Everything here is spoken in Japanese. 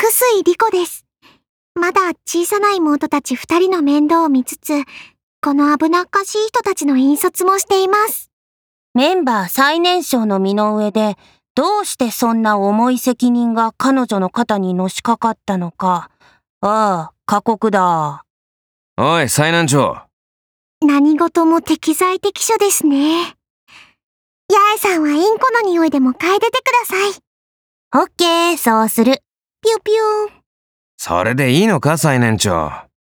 臼井理子です。まだ小さな妹たち2人の面倒を見つつ、この危なっかしい人たちの引率もしています。 メンバー最年少の身の上で、どうしてそんな重い責任が彼女の肩にのしかかったのか。ああ、過酷だ。 おい、最難聴。 何事も適材適所ですね。八重さんはインコの匂いでも嗅いでてください。 オッケー、そうする。 ピュピューン。 それでいいのか、最年長。